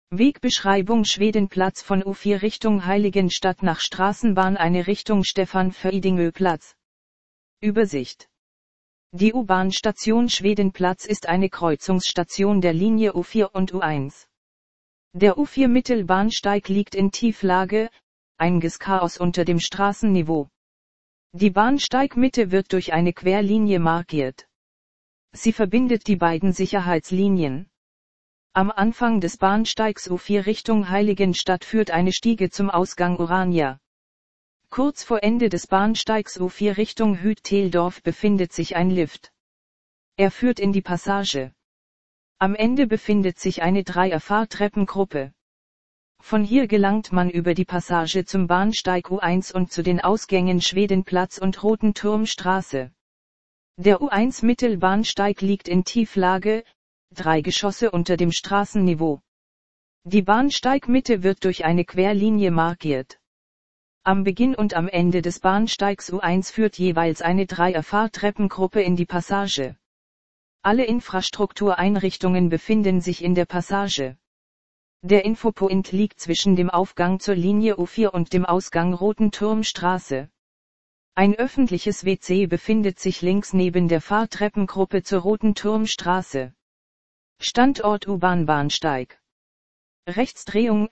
Wegbeschreibung Schwedenplatz von U4 Richtung Heiligenstadt nach Straßenbahn eine Richtung Stefan-Feidingö-Platz. Übersicht. Die U-Bahn-Station Schwedenplatz ist eine Kreuzungsstation der Linie U4 und U1. Der U4 Mittelbahnsteig liegt in Tieflage, einiges Chaos unter dem Straßenniveau. Die Bahnsteigmitte wird durch eine Querlinie markiert. Sie verbindet die beiden Sicherheitslinien. Am Anfang des Bahnsteigs U4 Richtung Heiligenstadt führt eine Stiege zum Ausgang Urania. Kurz vor Ende des Bahnsteigs U4 Richtung Hüt-Teldorf befindet sich ein Lift. Er führt in die Passage. Am Ende befindet sich eine Dreier-Fahrtreppengruppe. Von hier gelangt man über die Passage zum Bahnsteig U1 und zu den Ausgängen Schwedenplatz und Rotenturmstraße. Der U1 Mittelbahnsteig liegt in Tieflage, 3 Geschosse unter dem Straßenniveau. Die Bahnsteigmitte wird durch eine Querlinie markiert. Am Beginn und am Ende des Bahnsteigs U1 führt jeweils eine Dreier-Fahrtreppengruppe in die Passage. Alle Infrastruktureinrichtungen befinden sich in der Passage. Der Infopoint liegt zwischen dem Aufgang zur Linie U4 und dem Ausgang Rotenturmstraße. Ein öffentliches WC befindet sich links neben der Fahrtreppengruppe zur Rotenturmstraße. Standort U-Bahn-Bahnsteig. Rechtsdrehung,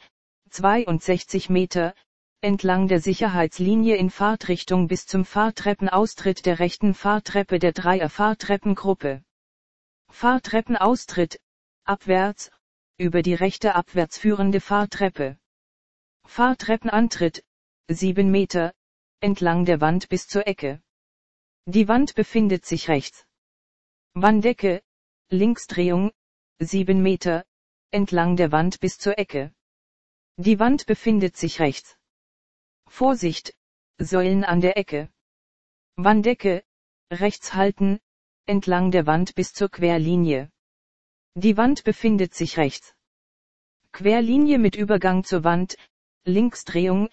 62 Meter, entlang der Sicherheitslinie in Fahrtrichtung bis zum Fahrtreppenaustritt der rechten Fahrtreppe der Dreier-Fahrtreppengruppe. Fahrtreppenaustritt, abwärts, über die rechte abwärts führende Fahrtreppe. Fahrtreppenantritt, 7 Meter, entlang der Wand bis zur Ecke. Die Wand befindet sich rechts. Wanddecke, Linksdrehung, 7 Meter, entlang der Wand bis zur Ecke. Die Wand befindet sich rechts. Vorsicht, Säulen an der Ecke. Wanddecke, rechts halten, entlang der Wand bis zur Querlinie. Die Wand befindet sich rechts. Querlinie mit Übergang zur Wand, Linksdrehung,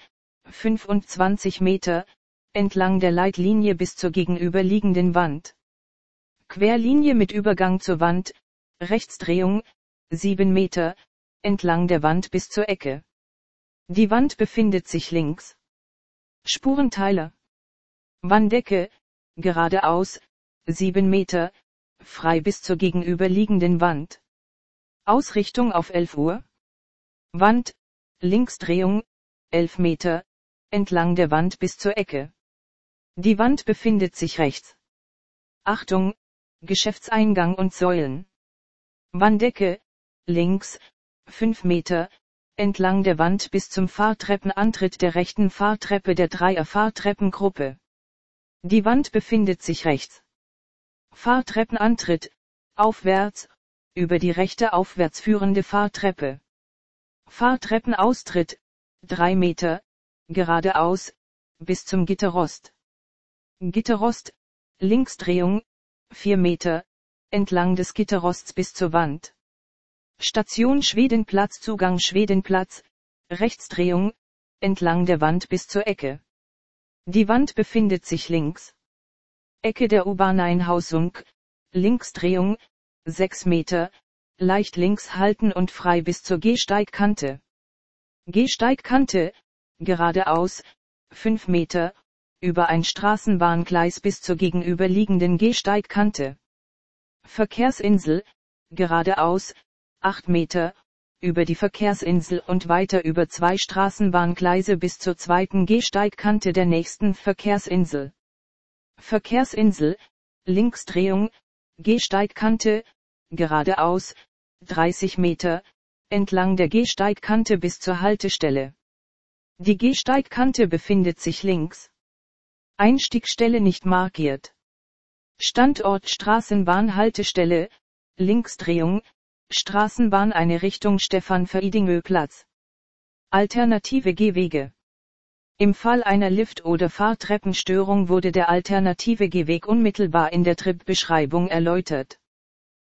25 Meter, entlang der Leitlinie bis zur gegenüberliegenden Wand. Querlinie mit Übergang zur Wand, Rechtsdrehung, 7 Meter, entlang der Wand bis zur Ecke. Die Wand befindet sich links. Spurenteiler. Wanddecke, geradeaus, 7 Meter, frei bis zur gegenüberliegenden Wand. Ausrichtung auf 11 Uhr. Wand, Linksdrehung, 11 Meter, entlang der Wand bis zur Ecke. Die Wand befindet sich rechts. Achtung, Geschäftseingang und Säulen. Wanddecke, links, 5 Meter, entlang der Wand bis zum Fahrtreppenantritt der rechten Fahrtreppe der Dreier-Fahrtreppengruppe. Die Wand befindet sich rechts. Fahrtreppenantritt, aufwärts, über die rechte aufwärts führende Fahrtreppe. Fahrtreppenaustritt, 3 Meter, geradeaus, bis zum Gitterrost. Gitterrost, Linksdrehung, 4 Meter, entlang des Gitterrosts bis zur Wand. Station Schwedenplatz Zugang Schwedenplatz, Rechtsdrehung, entlang der Wand bis zur Ecke. Die Wand befindet sich links. Ecke der U-Bahn Einhausung, Linksdrehung, 6 Meter, leicht links halten und frei bis zur Gehsteigkante. Gehsteigkante, geradeaus, 5 Meter, über ein Straßenbahngleis bis zur gegenüberliegenden Gehsteigkante. Verkehrsinsel, geradeaus, 8 Meter, über die Verkehrsinsel und weiter über 2 Straßenbahngleise bis zur zweiten Gehsteigkante der nächsten Verkehrsinsel. Verkehrsinsel, Linksdrehung, Gehsteigkante, geradeaus, 30 Meter, entlang der Gehsteigkante bis zur Haltestelle. Die Gehsteigkante befindet sich links. Einstiegstelle nicht markiert. Standort Straßenbahnhaltestelle, Linksdrehung, Straßenbahn eine Richtung Stefan-Feidingö-Platz. Alternative Gehwege. Im Fall einer Lift- oder Fahrtreppenstörung wurde der alternative Gehweg unmittelbar in der Trip-Beschreibung erläutert.